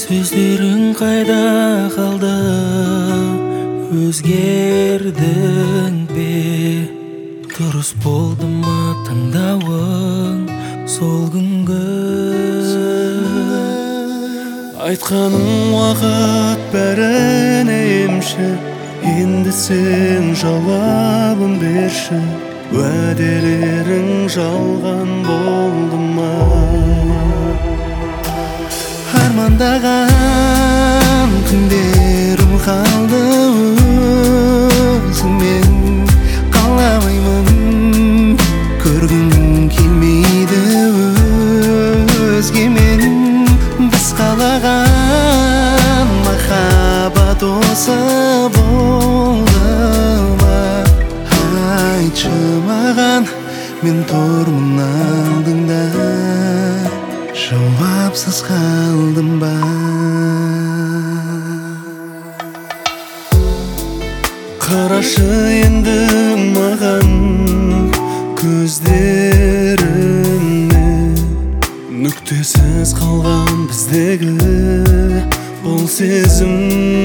Сөздерің қайда қалды, өзгердің бе? Дұрыс болды ма таңдауың сол күнгі? Айтқаның уақыт бәріне емші, енді сен жауабын берші. Уәделерің жалған болды ма? Армандаған күндерім қалды, өзіңмен қаламаймын. Көргім келмейді өзгемен. Біз қалаған махаббат осы болды ма? Айтшы маған, мен тұрмын алдыңда, жауапсыз қалдым ба? Қарашы енді маған көздеріңе, нүктесіз қалған біздегі бұл сезім.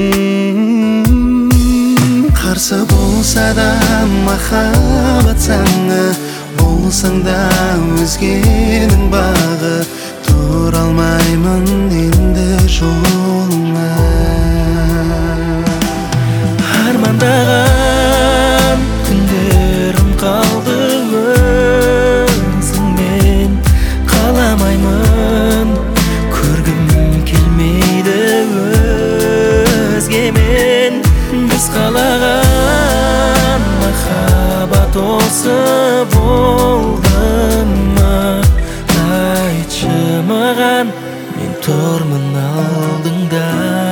Қарсы болса да махаббат заңы, болсаң да өзгенің бағы. Тұра алмаймын енді жолыңа. Армандаған күндерім қалды, өзіңмен қаламаймын. Көргім келмейді өзгемен. Біз қалаған махаббат осы болды ма? Айтшы маған, мен тұрмын алдыңда.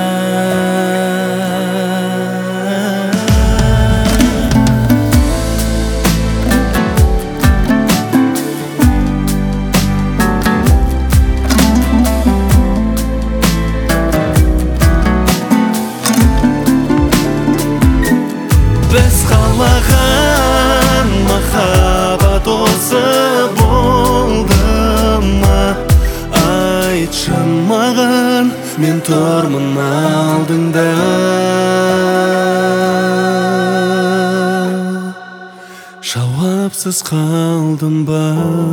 Біз қалаған махаббат осы болды ма? Айтшы маған, мен тұрмын алдыңда. Жауапсыз қалдым ба?